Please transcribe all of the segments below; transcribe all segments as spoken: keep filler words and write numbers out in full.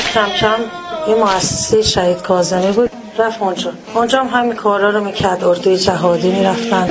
کم کم این مؤسسه شهید کاظمی بود، رفت اونجا اونجا هم همین کارا رو میکرد. اردوی جهادی میرفتن.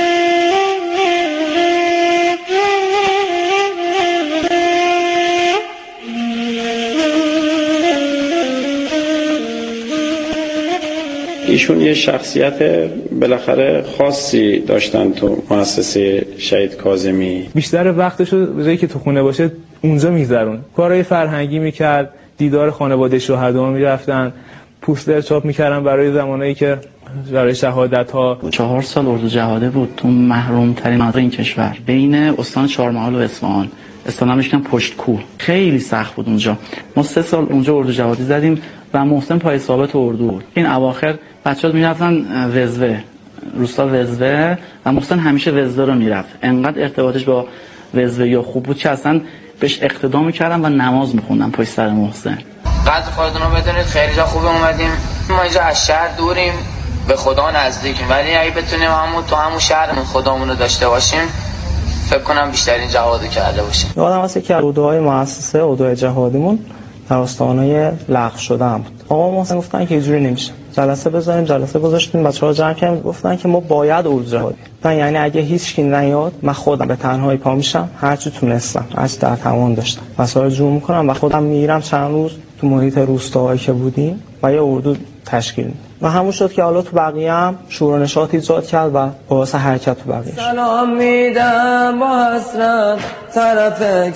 ایشون یه شخصیت بالاخره خاصی داشتن تو مؤسسه شهید کاظمی. بیشتر وقتش رو به جایی که تو خونه باشه اونجا میگذرون. کارهای فرهنگی میکرد، دیدار خانواده شهدا میرفتن، پوستر چاپ میکردن برای زمانایی که برای شهادت ها. چهار سال اردو جهاده بود تو محروم ترین مناطق این کشور، بین استان چهارمحال و اصفهان. اصطلاحاً میگن پشت کوه. خیلی سخت بود اونجا. ما سه سال اونجا اردو جهادی زدیم و محسن پای ثابت اردو بود. این اواخر بچه‌ها میرفتن وزوه، روستا وزوه، و محسن همیشه وزوه رو میرفت. انقدر ارتباطش با وزوه یا خوب بود که اصلا بهش اقتدا میکردن و نماز میخوندن پشت سر محسن. قدر خودتون رو بدونید خیلی جا خوب اومدیم. ما اینجا از شهر دوریم، به خدا نزدیکیم، ولی اگه بتونیم همون تو همون شهرمون خدامون رو داشته باشیم فکر کنم بیشترین جهاد کرده باشیم. یادم واسه که اردوهای مؤسسه اردوی جهادیمون در آستانه لغو شدن بود. آقا محسن گفتن که اینجوری نمیشه، جلسه بذاریم. جلسه گذاشتیم، بچه‌ها جمع کردیم، گفتن که ما باید اردو جهادی. یعنی اگه هیچ کی نیاد من خودم به تنهایی پا میشم، هر چی تونستم، هر چی در توان داشتم وسایل جمع میکنم و خودم میرم چند روز تو محیط روستاهایی که بودیم و یه اردو تشکیل میدم. و همون شد که حالا تو بقیه هم شور و نشاط ایجاد کرد و باعث حرکت تو بقیه شد. سلام میدم با حسرت طرف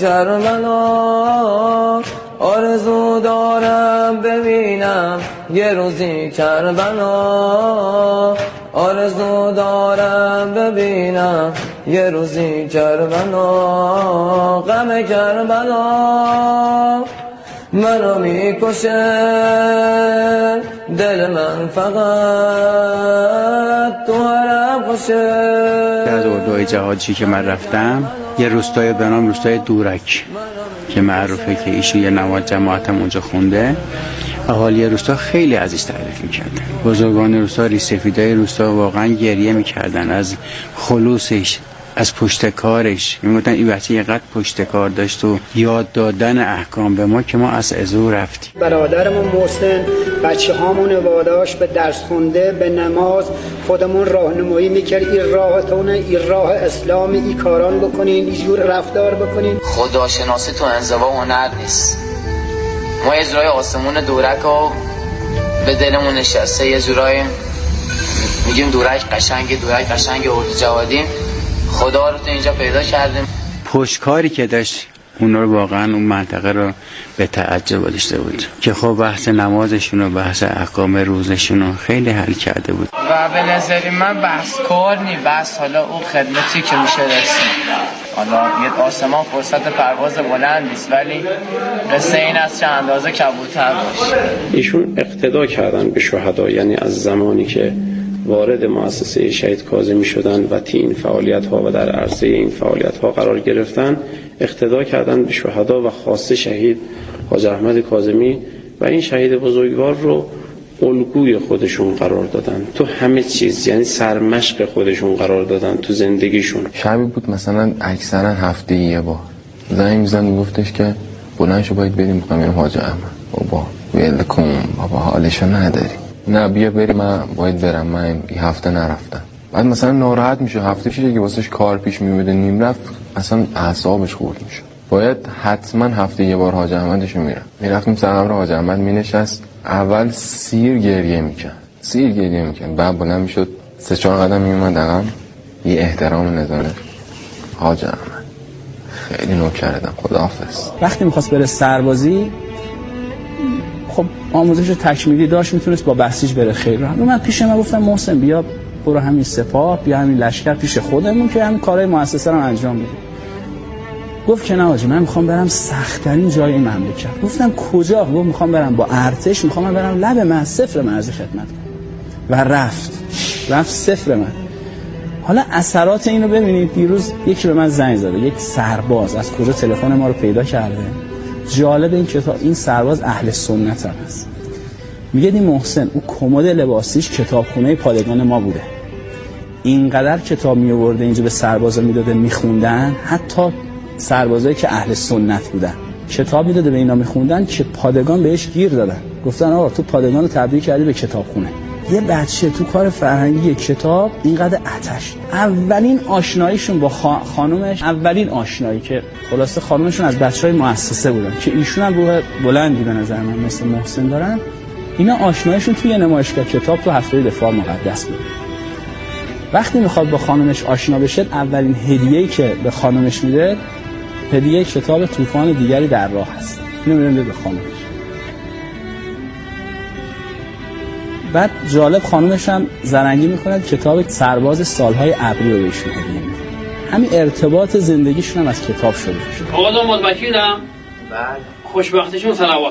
کربلا، آرزو دارم ببینم یه روزی کربلا، آرزو دارم ببینم یه روزی کربلا، غم کربلا منو میکشه، دل من فقط تو حرم خوشه. از اردوهای جهادی که من رفتم یه روستای به نام روستای دورک که معروفه که ایشون یه نماز جماعتم اونجا خونده، اهالی روستا خیلی ازش تعریف میکردن. بزرگان روستا، ریسفیدای روستا واقعا گریه میکردن از خلوصش، از پشت کارش. میگفتن این بچه یه قد پشت کار داشت و یاد دادن احکام به ما که ما از ازو رفتیم. برادرمون محسن بچه هامون واداش به درس خونده، به نماز، خودمون راهنمایی میکرد این راهتونه، این راه اسلامی، این کاران بکنین، این جور رفتار بکنین. خداشناسی تو انزوا هنر نیست. ما یه جورای آسمون دورک رو به دلمون نشسته، یه جورای میگیم دورک قشنگ، دورک قشنگ اردو جوادیم. خدا رو تو اینجا پیدا کردیم. پشتکاری که داشت اون رو واقعا اون منطقه رو به تعجب داشته بود که خب بحث نمازشون و بحث احکام روزشون رو خیلی حل کرده بود. و به نظر من بحث کار نی، بحث حالا اون خدمتی که میشه رسید. حالا یه آسمان فرصت پرواز بلند نیست، ولی قصه این از چه اندازه کبوتر باشه. ایشون اقتدا کردن به شهدا، یعنی از زمانی که وارد مؤسسه شهید کاظمی شدن و تی این فعالیت ها و در عرصه این فعالیت ها قرار گرفتن، اقتدا کردن به شهدا و خاصه شهید حاج احمد کاظمی و این شهید بزرگوار رو الگوی خودشون قرار دادن تو همه چیز، یعنی سرمشق خودشون قرار دادن تو زندگیشون. شبی بود مثلا اکثرا هفته یه بار زنگ میزنه گفتش که بلند شو باید بریم میخوام بریم حاج احمد. بابا ولکن بابا حالشو نداری، نه بیا بریم، من باید برم، من این هفته نرفتم. بعد مثلا ناراحت میشه، هفته پیش که واسش کار پیش میومد نیم رفت اصلا اعصابش خورد میشه. باید حتما هفته یه بار حاج احمدشو میرم. میرفتیم سر قبر حاج احمد مینشست، اول سیر گریه میکرد سیر گریه میکرد بعد بلند میشد سه چهار قدم میومد عقب، یه احترام نذاره حاج احمد خیلی نوکردم خداحافظ. وقتی میخواست بره سربازی خب آموزش تکمیلی داشت، میتونست با بسیج بره خیلی راحت. من پیش من گفتم محسن بیا برو همین سپاه، بیا همین لشکر پیش خودمون که همین کارهای مؤسسه رو انجام بدیم. گفت که نه حاجی من میخوام برم سخت‌ترین جای این مملکت. گفتم کجا؟ گفت میخوام برم با ارتش، میخوام برم لب من صفر مرز خدمت کنم. و رفت رفت صفر من. حالا اثرات اینو ببینید. دیروز یکی به من زنگ زده، یک سرباز از کجا تلفن ما رو پیدا کرده. جالب این کتاب، این سرباز اهل سنت هم هست. میگه این محسن او کمد لباسیش کتابخونه پادگان ما بوده، اینقدر کتاب می آورده اینجا به سربازا میداده میخوندن، حتی سربازایی که اهل سنت بودن. کتاب میداده به اینا میخوندن که پادگان بهش گیر دادن، گفتن آقا تو پادگان رو تبدیل کردی به کتابخونه. یه بچه تو کار فرهنگی کتاب اینقدر آتش. اولین آشناییشون با خانومش، اولین آشنایی که خلاصه خانومشون از بچهای مؤسسه بودن که ایشون هم روح بلندی به نظر من مثل محسن دارن، اینا آشناییشون توی نمایشگاه کتاب تو هفته دفاع مقدس بود. وقتی میخواد با خانومش آشنا بشه، اولین هدیه‌ای که به خانومش میده هدیه کتاب طوفان دیگری در راه هست. اینو میده به خانومش. بعد جالب خانومش هم زرنگی میکنه کتاب سرباز سالهای ابری رو بهشون هدیه میده. همین ارتباط زندگیشون هم از کتاب شروع شد. آقا داماد وکیلم. بله. خوشبختیشون صلوات.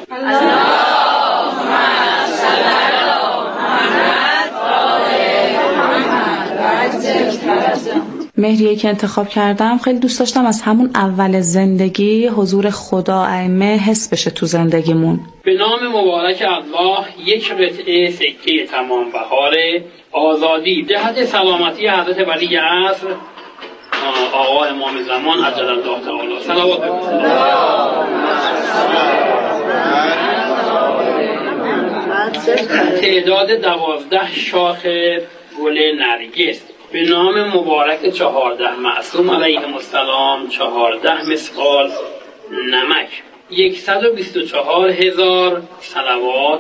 مهریه که انتخاب کردم خیلی دوست داشتم از همون اول زندگی حضور خدا ائمه حس بشه تو زندگیمون. به نام مبارک الله یک قطعه سکه تمام بهار آزادی جهت سلامتی حضرت ولی عصر آقا امام زمان عجل الله تعالی صلوات تعداد دوازده شاخ گل نرگس به نام مبارک چهارده معصوم علیهم السلام چهارده مسقال نمک یکصد و بیست و چهار هزار صلوات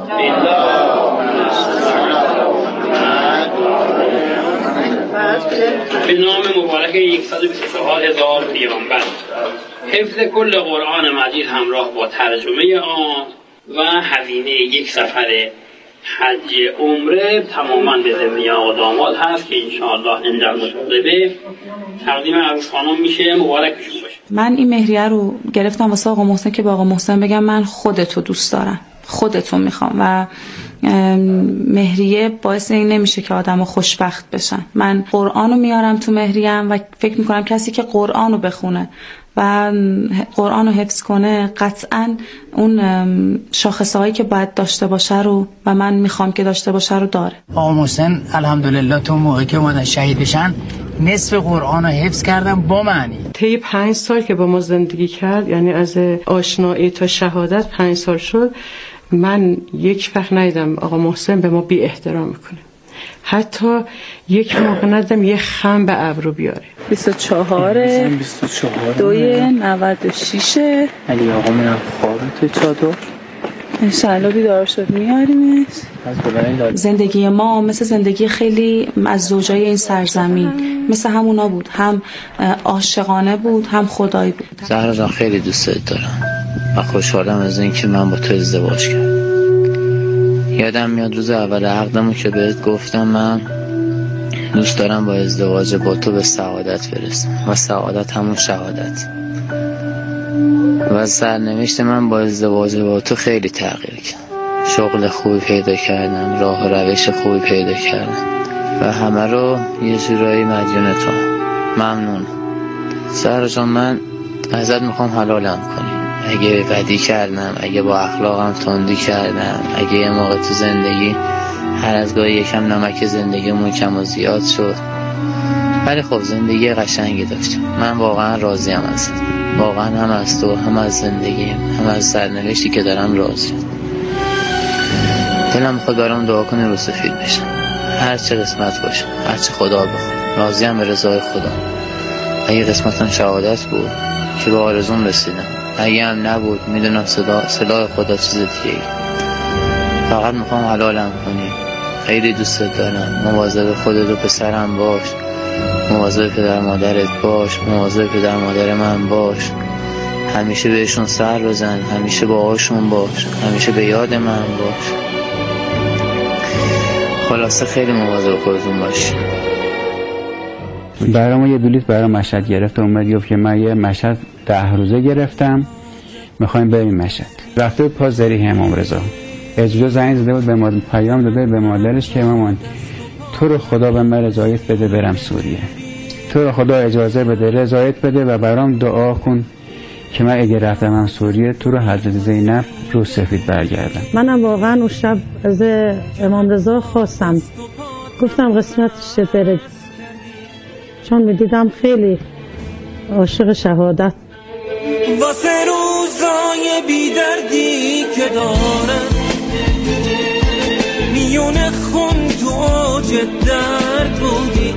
به نام مبارک یکصد و بیست و چهار هزار پیامبر. حفظ کل قرآن مجید همراه با ترجمه آن و هزینه یک سفر حج عمره تماما به ذمه آقا داماد هست که انشاءالله اندر مطالبه تقدیم عروس خانم میشه. مبارکشون باشه. من این مهریه رو گرفتم واسه آقا محسن که با آقا محسن بگم من خودتو دوست دارم، خودتو میخوام و مهریه باعث این نمیشه که آدمو خوشبخت بشن. من قرآنو میارم تو مهریم و فکر میکنم کسی که قرآنو بخونه و قرآن رو حفظ کنه قطعاً اون شاخصه‌هایی که باید داشته باشه رو و من میخوام که داشته باشه رو داره. آقا محسن الحمدلله تو موقعی که اومدن شهید بشن نصف قرآن رو حفظ کردن با معنی. طی پنج سال که با ما زندگی کرد، یعنی از آشنایی تا شهادت پنج سال شد، من یک وقت ندیدم آقا محسن به ما بی احترام میکنه. حتی یک موقع ندیدم یه خم به ابرو بیاره. بیست و چهار دوی نود و شش علی آقا منم خوابه تو چادر انشالله بیدار شد میاریمش. زندگی ما مثل زندگی خیلی از زوجای این سرزمین مثل همونا بود، هم عاشقانه بود هم خدایی بود. زهرا جان خیلی دوستت دارم و خوشحالم از این که من با تو ازدواج کردم. یادم میاد روز اول عقدمون که بهت گفتم من دوست دارم با ازدواج با تو به سعادت برسم و سعادت همون شهادت. و سرنوشت من با ازدواج با تو خیلی تغییر کرد. شغل خوبی پیدا کردم، راه و روش خوبی پیدا کردم و همه رو یه جورایی مدیون تو. ممنون سهر جان. من ازت میخوام حلالم کنی. اگه بدی کردم، اگه با اخلاقم تندی کردم، اگه یه موقع تو زندگی هر از گاهی یکم نمک زندگیمون کم و زیاد شد، ولی خب زندگی قشنگی داشتم. من واقعا راضیم ازت، واقعا هم از تو، هم از زندگیم، هم از سرنوشتی که دارم راضیم. دلم میخواد برام دعا کنی رو سفید بشم، هر چه قسمت باشه، هر چه خدا بخواد. راضیم به رضای خدا. اگه قسمتم شهادت بود که به آرزوم رسیدم، اگه هم نبود میدونم صدا صلاح خدا چیز دیگه. فقط میخوام حلالم کنی. خیلی دوستت دارم. مواظب خودت و پسرم باش، مواظب پدر مادرت باش، مواظب پدر مادر من باش. همیشه بهشون سر بزن، همیشه باهاشون باش، همیشه به یاد من باش. خلاصه خیلی مواظب خودتون باش. برای ما یه بلیط برای مشهد گرفت، اومد گفت که من یه مشهد ده روزه گرفتم، میخوایم بریم مشهد. رفته بود پازری امام رضا، اجازه زنگ زده بود به مادر، پیام داده به مادرش که مامان تو رو خدا به من رضایت بده برم سوریه، تو رو خدا اجازه بده رضایت بده و برام دعا کن که من اگه رفتم سوریه تو رو حضرت زینب رو سفید برگردم. منم واقعا اون شب از امام رضا خواستم، گفتم قسمتش بره، چون میدیدم خیلی عاشق شهادت. واسه روزای بیدردی که دارم میونه خون تو اوج درد بودی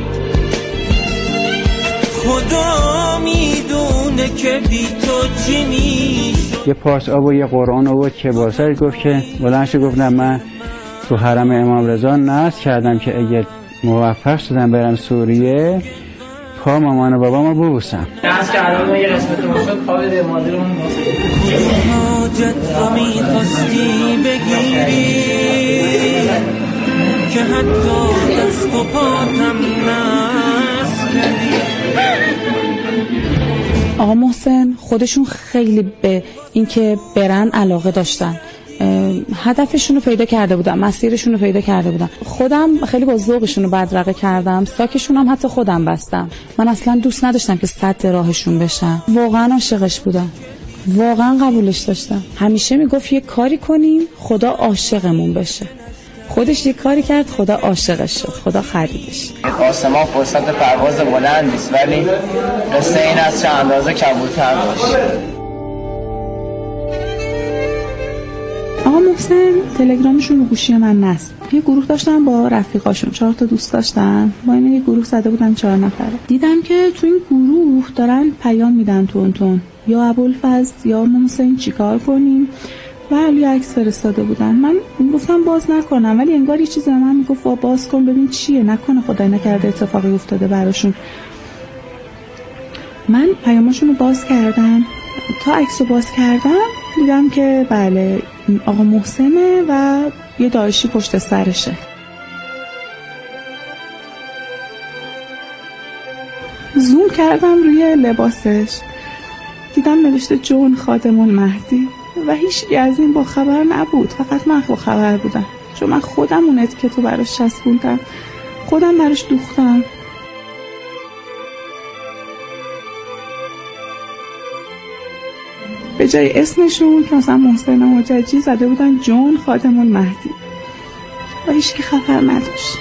خدا میدونه که بی تو چی میشد. یه پارچ آب و یه قرآن آورد که باسر گفت که بلندش گفتم من تو حرم امام رضا نذر کردم که اگه موفق شدم برم سوریه پا مامان و بابامو ببوسم. از که الان یه قسمت ما شد پا به مادرمون حاجت رو میخواستی بگیری که حتی دست و پاتم نست کردی. آقا محسن خودشون خیلی به اینکه برن علاقه داشتن، هدفشون رو پیدا کرده بودن، مسیرشون رو پیدا کرده بودن. خودم خیلی با ذوقشون رو بدرقه کردم، ساکشون هم حتی خودم بستم. من اصلا دوست نداشتم که سد راهشون بشم. واقعا عاشقش بودم، واقعا قبولش داشتم. همیشه میگفت یه کاری کنیم خدا عاشقمون بشه. خودش یه کاری کرد خدا عاشقش شد، خدا خریدش. آسمان فرصت پرواز بلند نیست ولی قصه این از چه اندازه کبوتر باشه. آقا محسن تلگرامشون رو گوشی من نصب. یه گروه داشتن با رفیقاشون، چهار تا دوست داشتن، با این یه گروه زده بودن چهار نفره. دیدم که تو این گروه دارن پیام میدن تون تون، یا ابوالفضل یا محسن چیکار کنیم و علی عکس فرستاده بودن. من گفتم باز نکنم، ولی انگار یه چیزی من میگفت باز کن ببین چیه، نکنه خدای نکرده اتفاقی افتاده براشون. من پیاماشون رو باز کردم، تا عکس رو باز کردم دیدم که بله آقا محسنه و یه داعشی پشت سرشه. زوم کردم روی لباسش، دیدم نوشته جون خادمون مهدی و هیچ از این با خبر نبود، فقط من با خبر بودم، چون من خودم اون اتیکتو براش چسبوندم، خودم براش دوختم. به جای اسمشون که مثلا محسن حججی زده بودن جون خادمون مهدی و هیچ کی خبر نداشت.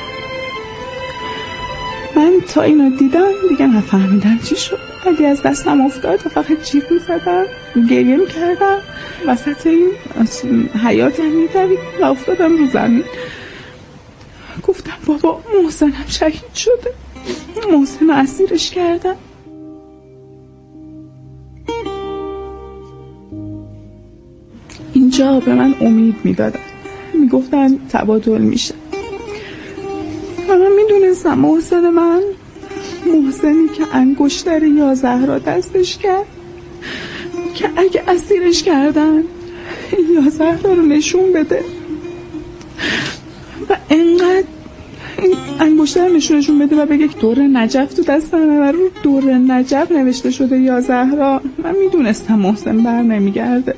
من تا اینو دیدم دیگه نفهمیدم چی شد، ولی از دستم افتاد و فقط جیغ میزدم، گریه میکردم، وسط این حیاتم میدوید و افتادم رو زمین. گفتم بابا محسنم شهید شده، محسن اسیرش کردم. اینجا به من امید میدادن، میگفتن تبادل میشه و من میدونستم محسن من، محسنی که انگشتر یا زهرا دستش کرد که اگه اسیرش کردن یا زهرا رو نشون بده و انقدر انگشتر نشونشون بده و بگه دور نجف تو دست من و رو دور نجف نوشته شده یا زهرا، من میدونستم محسن بر نمیگرده.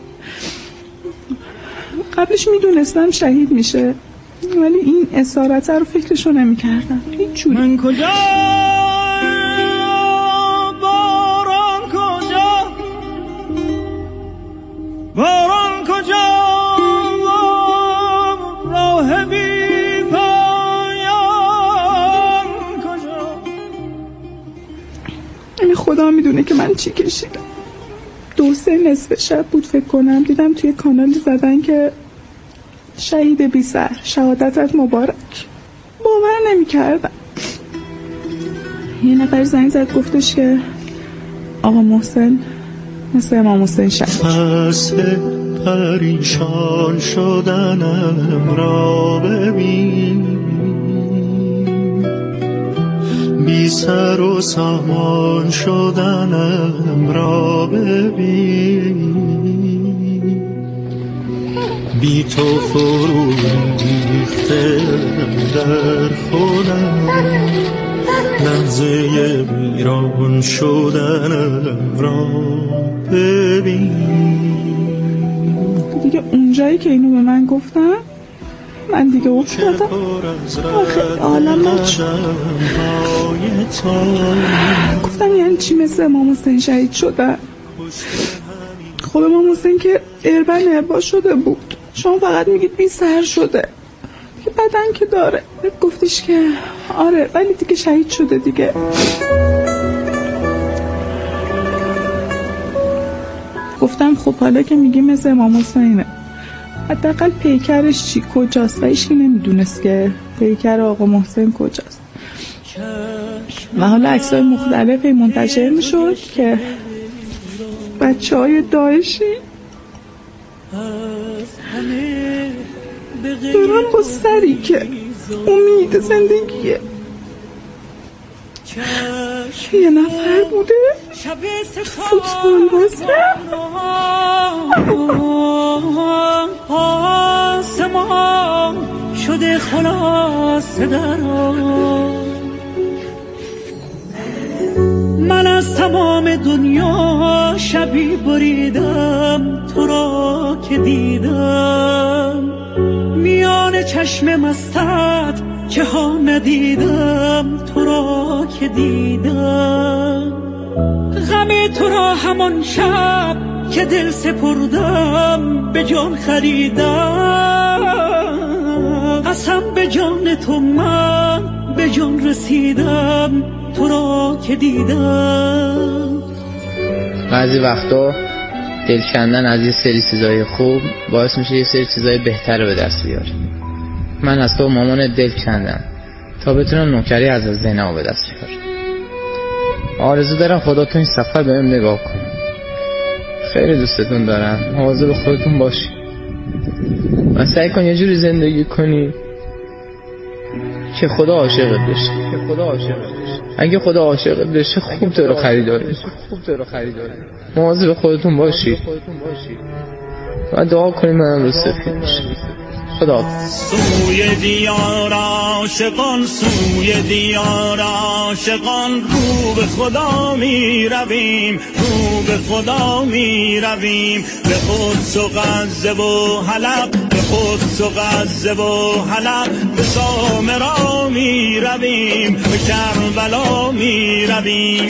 قبلش میدونستم شهید میشه ولی این اسارت رو فکرشو نمی کردم هیچ جوری. من کجا باران کجا باران کجا راه بی پایان کجا. این خدا میدونه که من چی کشیدم. دو سه نصف شب بود فکر کنم، دیدم توی کانالی زدن که شهید بی سر، شهادتت مبارک. باور نمی کردم. یه نفر زنگ زد گفتش که آقا محسن مثل امام حسین شهید. فصل پریشان شدنم را ببین، بی سر و سامان شدنم را ببین، بی تو فرو ریخته در خودم، لحظه ویران شدنم را ببین. دیگه اونجایی که اینو به من گفتم من دیگه افتادم خیلی عالم نشد. گفتم یعنی چی مثل امام حسین شهید شدن؟ خب امام حسین که اربن اربا شده بود، شما فقط میگید بی سر شده، که بدن که داره. گفتش که آره ولی دیگه شهید شده دیگه. گفتم خب حالا که میگی مثل امام حسینه، حداقل پیکرش چی کجاست؟ و هیچکی نمیدونست که پیکر آقا محسن کجاست. و حالا عکسای مختلفی منتشر میشد که بچه های داعشی دارن با سری که امید زندگیه یه نفر بوده فوتبال بازی آسمان شده خلاصه دران، من از تمام دنیا شبی بریدم تو را که دیدم، میان چشم مستت که ها ندیدم تو را که دیدم، غم تو را همان شب که دل سپردم به جان خریدم، قسم به جان تو من به جان رسیدم تو را که دیدم. بعضی وقتا دل کندن از یه سری چیزای خوب باعث میشه یه سری چیزای بهتر به دست بیاره. من از تو مامان دل کندم تا بتونم نوکری از زینب به دست بیارم. آرزو دارم خدا تو این سفر بهم نگاه کنه. خیلی دوستتون دارم، مواظب خودتون باشی و سعی کن یه جوری زندگی کنی که خدا عاشقت بشه. که خدا عاشقت بشه. اگه خدا عاشقت بشه خوب تو رو خریداره. خوب تو رو خریداره. مواظب خودتون باشی و دعا کنیم منم رو سفید بشه. خدا سوی دیار عاشقان، سوی دیار عاشقان، رو به خدا می رویم، رو به خدا می رویم، به قدس و غزه و حلب، به قدس و غزه و حلب، به سامرا می رویم، به کربلا می رویم.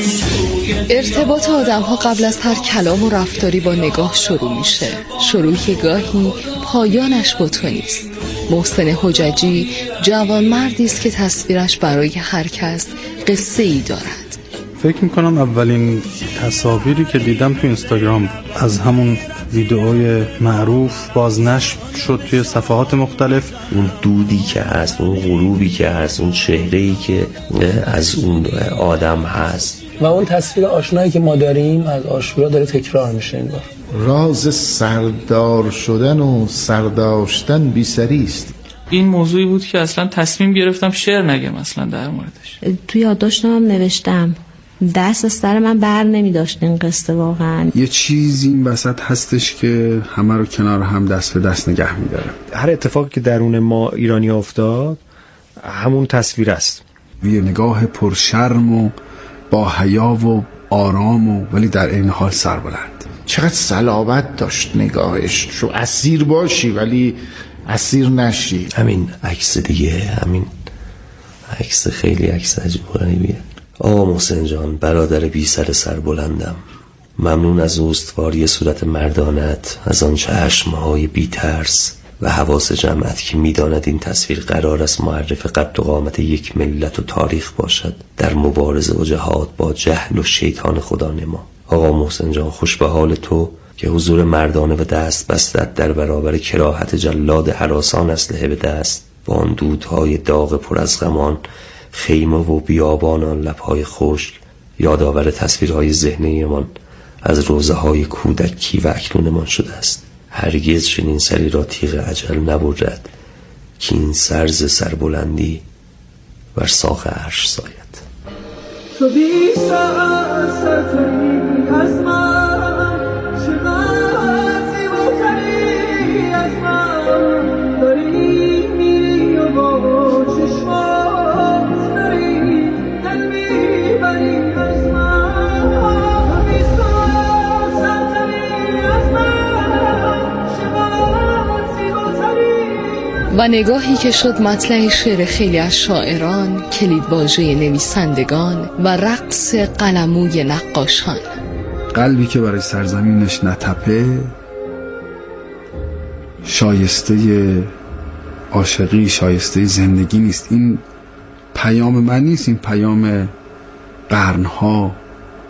ارتباط آدم ها قبل از هر کلام و رفتاری با نگاه شروع میشه، شروعی که گاهی پایانش با تو نیست. محسن حججی جوان مردی است که تصویرش برای هر کس قصه ای دارد. فکر میکنم اولین تصاویری که دیدم تو اینستاگرام بود، از همون ویدئوی معروف بازنشر شد توی صفحات مختلف. اون دودی که هست، اون غروبی که هست، اون چهره‌ای که از اون آدم هست و اون تصویر آشنایی که ما داریم از عاشورا داره تکرار میشه. این بار راز سردار شدن و سرداشتن بی سری است. این موضوعی بود که اصلا تصمیم گرفتم شعر نگم اصلا در موردش. توی یادداشتم هم نوشتم دست از سر من بر نمی داشت این قصه. واقعا یه چیزی این وسط هستش که همه رو کنار هم دست به دست نگه می‌داره. هر اتفاقی که درون ما ایرانی افتاد همون تصویر است. یه نگاه پرشرم و با حیا و آرام و ولی در این حال سربلند. چقدر صلابت داشت نگاهش، شو اسیر باشی ولی اسیر نشی. همین عکس دیگه، همین عکس خیلی عکس عجیب و غریبیه. آقا محسن جان، برادر بی سر سر بلندم، ممنون از استواری صورت مردانت، از آن چشمهای بی ترس و حواس جمعت که میداند این تصویر قرار است معرف قد و قامت یک ملت و تاریخ باشد در مبارزه و جهاد با جهل و شیطان خدا نما. آقا محسن جان، خوش به حال تو که حضور مردانه و دست بستت در برابر کراهت جلاد هراسان اسلحه به دست با آن دودهای داغ پر از غمان، خیمه و بیابان آن لبهای خشک، یادآور تصویرهای ذهنیمان از روزه های کودکی و اکنونمان شده است. هرگز چنین سری را تیغ اجل نبرد که این سرز سربلندی بر ساق عرش ساید. تو بی سرسری از من، چقدر زیباتری از من، داری میری و با چشمات داری دل میبری از من. تو بی سرسری از من، چقدر زیباتری. و نگاهی که شد مطلع شعر خیلی از شاعران، کلید واژه نویسندگان و رقص قلموی نقاشان. قلبی که برای سرزمینش نتپه شایسته عاشقی، شایسته زندگی نیست. این پیام من نیست، این پیام قرنها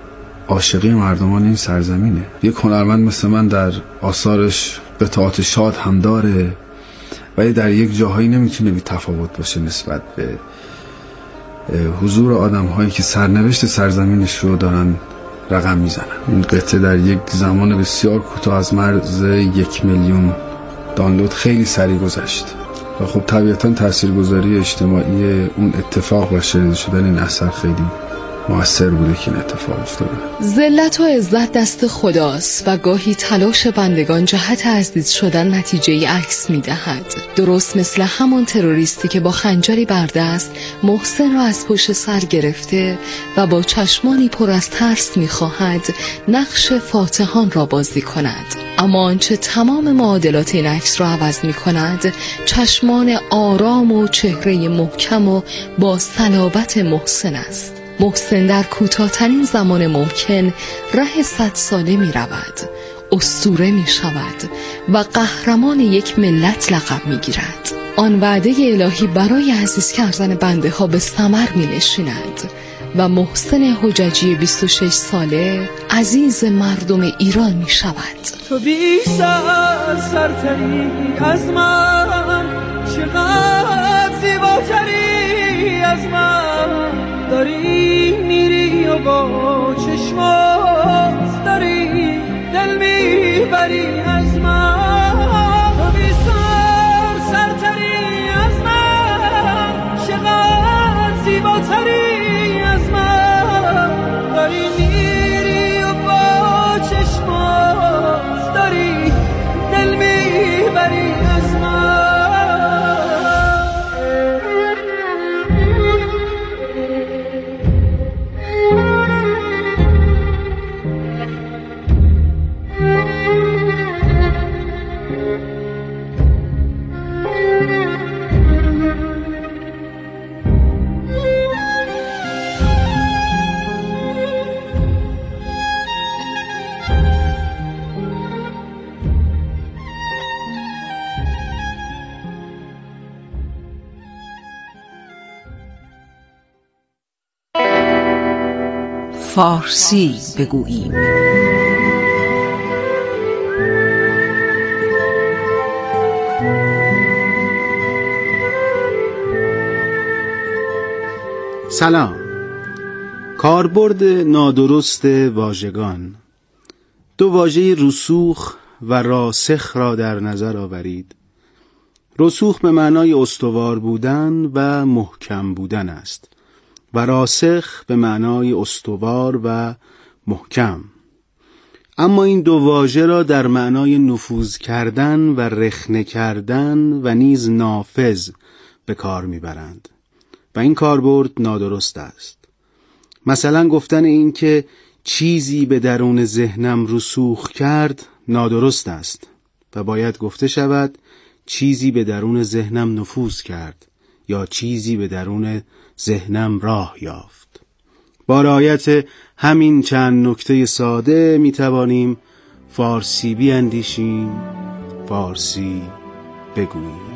عاشقی مردمان این سرزمینه. یک هنرمند مثل من در آثارش قطعات شاد هم داره، ولی در یک جاهایی نمیتونه بی تفاوت باشه نسبت به حضور آدم هایی که سرنوشت سرزمینش رو دارن رقم میزنن. این قطعه در یک زمان بسیار کوتاه از مرز یک میلیون دانلود خیلی سریع گذشت و خب طبیعتا تاثیرگذاری اجتماعی اون اتفاق و شنیده شدن این اثر خیلی مؤثر بوده که این اتفاق افتاده. ذلت و عزت دست خداست و گاهی تلاش بندگان جهت عزیز شدن نتیجه عکس می دهد. درست مثل همون تروریستی که با خنجری بر دست محسن را از پشت سر گرفته و با چشمانی پر از ترس می خواهد نقش فاتحان را بازی کند. اما آنچه تمام معادلات این عکس را عوض می کند چشمان آرام و چهره محکم و با صلابت محسن است. محسن در کوتاه‌ترین زمان ممکن ره صد ساله می رود، اسطوره می شود و قهرمان یک ملت لقب می گیرد. آن وعده الهی برای عزیز کردن بنده ها به ثمر می نشیند و محسن حججی بیست و شش ساله عزیز مردم ایران می شود. تو بی سر سرتری از من، چقدر زیباتری از من، داری میری و با چشمات داری دل میبری از من. تو بی سر سرتری از من، چقدر زیباتری از من، داری میری و با چشمات داری دل میبری از من. فارسی بگوییم. سلام. کاربرد نادرست واژگان. دو واژه رسوخ و راسخ را در نظر آورید. رسوخ به معنای استوار بودن و محکم بودن است و راسخ به معنای استوار و محکم. اما این دو واژه را در معنای نفوذ کردن و رخنه کردن و نیز نافذ به کار میبرند و این کاربرد نادرست است. مثلا گفتن این که چیزی به درون ذهنم رسوخ کرد نادرست است و باید گفته شود چیزی به درون ذهنم نفوذ کرد یا چیزی به درون ذهنم راه یافت. با رعایت همین چند نکته ساده می توانیم فارسی بیاندیشیم، فارسی بگوییم.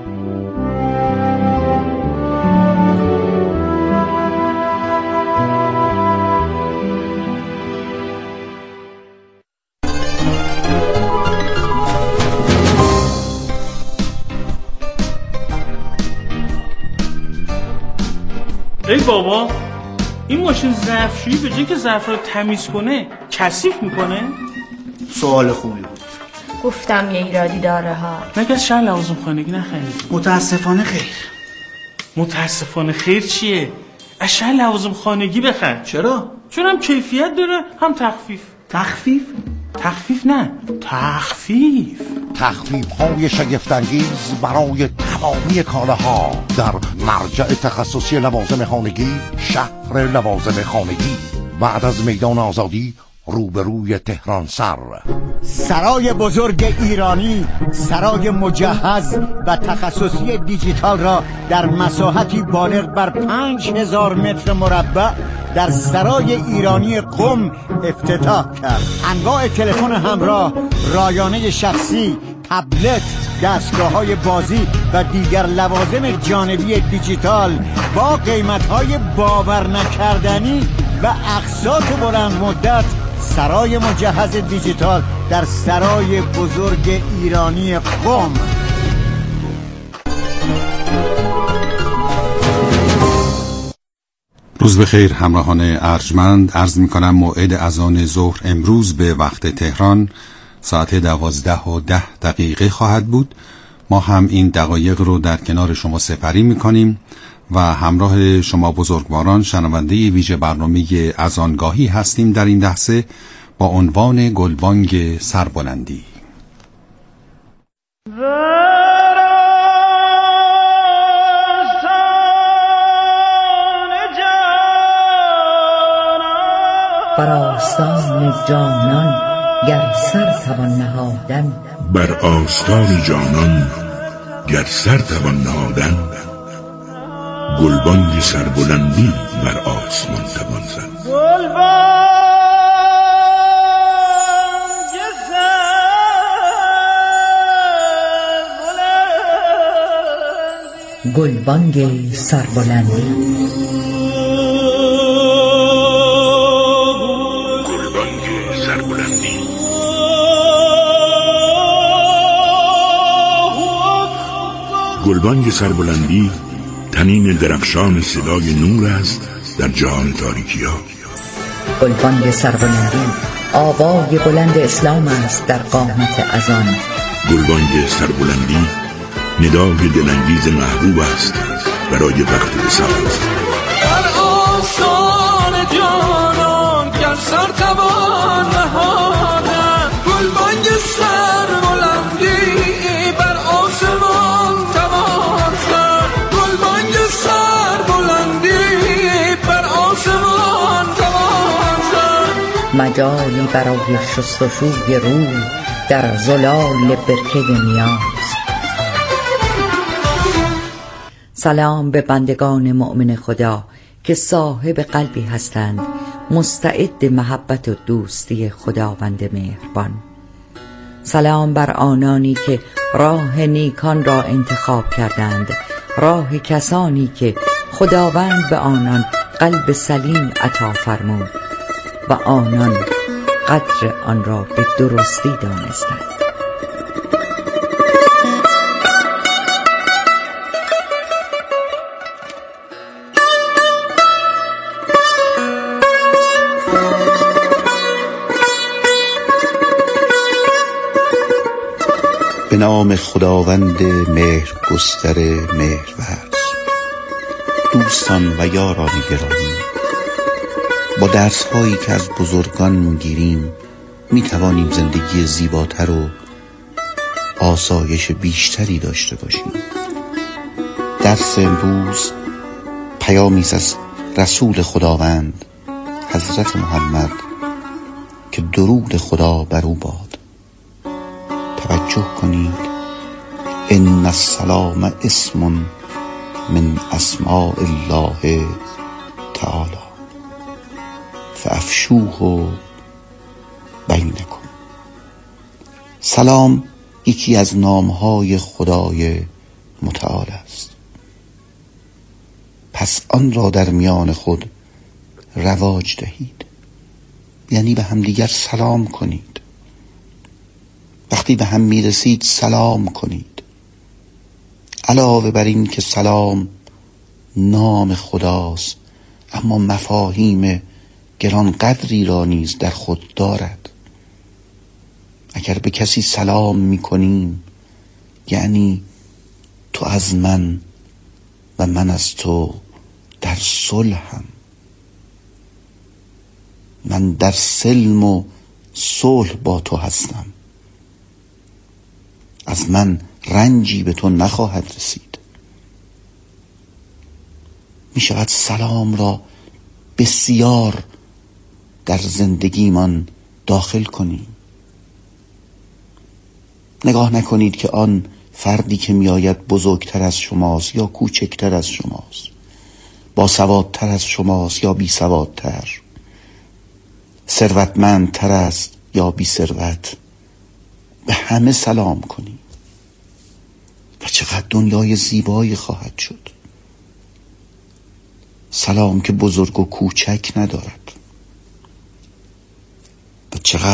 ای بابا، این ماشین ظرفشویی به جای که ظرف رو تمیز کنه کثیف میکنه؟ سوال خوبی بود. گفتم یه ایرادی داره ها. مگه از شهر لوازم خانگی نخرید؟ متاسفانه خیر. متاسفانه خیر چیه؟ از شهر لوازم خانگی بخر. چرا؟ چون هم کیفیت داره هم تخفیف. تخفیف؟ تخفیف نه، تخفیف. تخفیف های شگفت‌انگیز برای تمامی کالاها در مرجع تخصصی لوازم خانگی، شهر لوازم خانگی، بعد از میدان آزادی روبروی تهران سر. سرای بزرگ ایرانی، سرای مجهز و تخصصی دیجیتال را در مساحتی بالغ بر پنج هزار متر مربع در سرای ایرانی قم افتتاح کرد. انواع تلفن همراه، رایانه شخصی، تبلت، دستگاه‌های بازی و دیگر لوازم جانبی دیجیتال با قیمت‌های باور نکردنی و اقساط بلند مدت سرای مجهز دیجیتال در سرای بزرگ ایرانی قم. روز بخیر همراهان ارجمند، عرض می کنم موعد اذان ظهر امروز به وقت تهران ساعت دوازده و ده دقیقه خواهد بود. ما هم این دقایق رو در کنار شما سپری می کنیم و همراه شما بزرگواران شنونده ویژه برنامه اذانگاهی هستیم در این لحظه با عنوان گلبانگ سربلندی. بر آستان جانان گر سر توان نهادن، بر آستان جانان گر سر توان نهادن، گلبانگ سربلندی بر آسمان توان زد. گلبانگ سربلندی. گلبانگ سربلندی تنین درخشان صدای نور است در جهان تاریکی ها. گلبانگ سربلندی آوای بلند اسلام است در قامت اذان. گلبانگ سربلندی ندای دلانگیز محبوب است برای وقت وصال. بر آستان جانان گر سر توان نهادن، گلبانگ سربلندی بر آسمان توان زد. گلبانگ سربلندی بر آسمان توان زد. مجالی برای شستشوی روح در زلال برکه نیاز. سلام به بندگان مؤمن خدا که صاحب قلبی هستند مستعد محبت و دوستی خداوند مهربان. سلام بر آنانی که راه نیکان را انتخاب کردند، راه کسانی که خداوند به آنان قلب سلیم عطا فرمود و آنان قدر آن را به درستی دانستند. به نام خداوند مهر گستر مهرورز. دوستان و یاران گرامی، با درس هایی که از بزرگان میگیریم می توانیم زندگی زیباتر و آسایش بیشتری داشته باشیم. درس امروز پیامی از رسول خداوند حضرت محمد که درود خدا بر او باد. توجه کنید: ان السلام اسم من اسماء الله تعالی فافشوه بینکم. سلام یکی از نامهای خدای متعال است، پس آن را در میان خود رواج دهید، یعنی به همدیگر سلام کنید. وقتی به هم میرسید سلام کنید. علاوه بر این که سلام نام خداست، اما مفاهیم گران قدری را نیز در خود دارد. اگر به کسی سلام میکنیم یعنی تو از من و من از تو در صلحم، من در سلم و صلح با تو هستم، از من رنجی به تو نخواهد رسید. می شود سلام را بسیار در زندگیمان داخل کنیم. نگاه نکنید که آن فردی که می آید بزرگتر از شماست یا کوچکتر از شماست، با سوادتر از شماست یا بی سوادتر، ثروتمندتر است یا بی ثروت، به همه سلام کنید و چقدر دنیای زیبایی خواهد شد. سلام که بزرگ و کوچک ندارد و چقدر